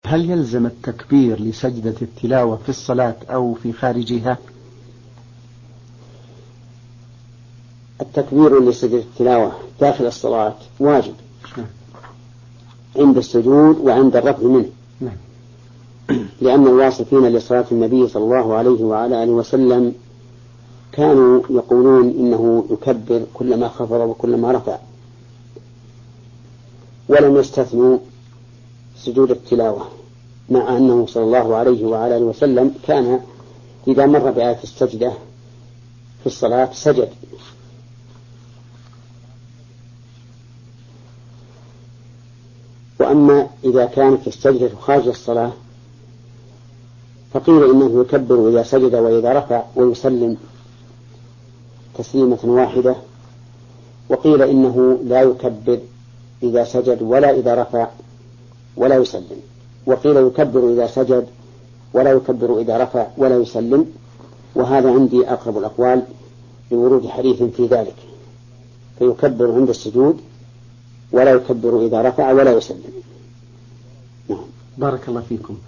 هل يلزم التكبير لسجدة التلاوة في الصلاة أو في خارجها؟ التكبير لسجدة التلاوة داخل الصلاة واجب عند السجود وعند الرفع منه، لأن الواصفين لصلاة النبي صلى الله عليه وعلى آله وسلم كانوا يقولون إنه يكبر كلما خفض وكلما رفع، ولم يستثنوا سجود التلاوة، مع أنه صلى الله عليه وعلى آله وسلم كان إذا مر بآية السجدة في الصلاة سجد. وأما إذا كانت السجدة خارج الصلاة فقيل إنه يكبر إذا سجد وإذا رفع ويسلم تسليمة واحدة، وقيل إنه لا يكبر إذا سجد ولا إذا رفع ولا يسلم، وقيل يكبر إذا سجد ولا يكبر إذا رفع ولا يسلم. وهذا عندي أقرب الأقوال لورود حديث في ذلك، فيكبر عند السجود ولا يكبر إذا رفع ولا يسلم. بارك الله فيكم.